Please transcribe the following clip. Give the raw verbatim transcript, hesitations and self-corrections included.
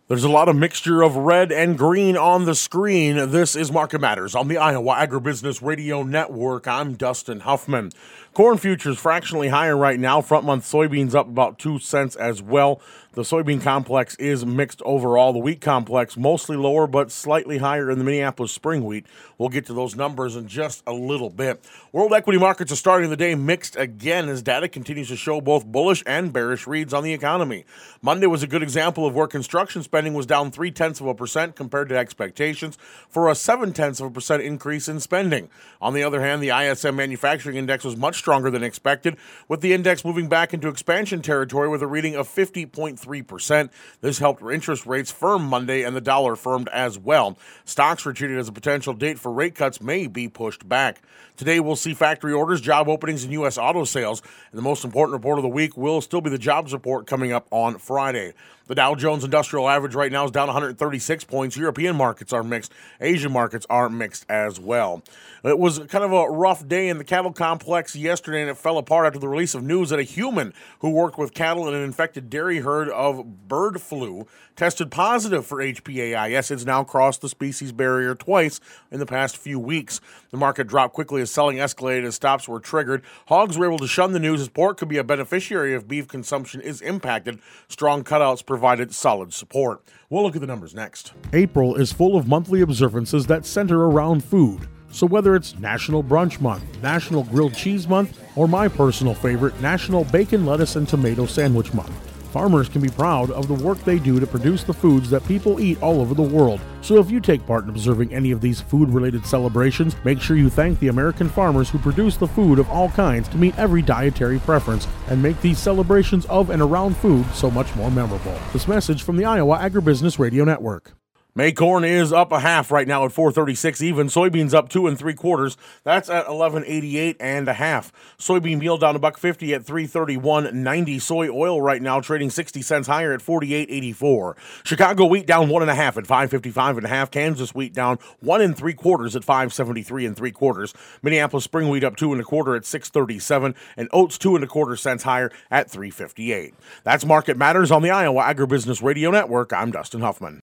There's a lot of mixture of red and green on the screen. This is Market Matters on the Iowa Agribusiness Radio Network. I'm Dustin Huffman. Corn futures fractionally higher right now. Front month soybeans up about two cents as well. The soybean complex is mixed overall. The wheat complex mostly lower but slightly higher in the Minneapolis spring wheat. We'll get to those numbers in just a little bit. World equity markets are starting the day mixed again as data continues to show both bullish and bearish reads on the economy. Monday was a good example of where construction spending was down three-tenths of a percent compared to expectations for a seven-tenths of a percent increase in spending. On the other hand, the I S M manufacturing index was much stronger than expected, with the index moving back into expansion territory with a reading of fifty point three percent. This helped interest rates firm Monday, and the dollar firmed as well. Stocks were treated as a potential date for rate cuts may be pushed back. Today, we'll see factory orders, job openings, and U S auto sales. And the most important report of the week will still be the jobs report coming up on Friday. The Dow Jones Industrial Average right now is down one hundred thirty-six points. European markets are mixed. Asian markets are mixed as well. It was kind of a rough day in the cattle complex yesterday, and it fell apart after the release of news that a human who worked with cattle in an infected dairy herd of bird flu tested positive for H P A I. Yes, it's now crossed the species barrier twice in the past few weeks. The market dropped quickly as selling escalated as stops were triggered. Hogs were able to shun the news as pork could be a beneficiary if beef consumption is impacted. Strong cutouts provided solid support. We'll look at the numbers next. April is full of monthly observances that center around food. So whether it's National Brunch Month, National Grilled Cheese Month, or my personal favorite, National Bacon, Lettuce, and Tomato Sandwich Month, farmers can be proud of the work they do to produce the foods that people eat all over the world. So if you take part in observing any of these food-related celebrations, make sure you thank the American farmers who produce the food of all kinds to meet every dietary preference and make these celebrations of and around food so much more memorable. This message from the Iowa Agribusiness Radio Network. May corn is up a half right now at four thirty-six even. Soybeans up two and three quarters. That's at eleven eighty-eight and a half. Soybean meal down a buck fifty at three thirty-one ninety. Soy oil right now trading sixty cents higher at forty-eight eighty-four. Chicago wheat down one and a half at five fifty-five and a half. Kansas wheat down one and three quarters at five seventy-three and three quarters. Minneapolis spring wheat up two and a quarter at six thirty-seven, and oats two and a quarter cents higher at three fifty-eight. That's Market Matters on the Iowa Agribusiness Radio Network. I'm Dustin Huffman.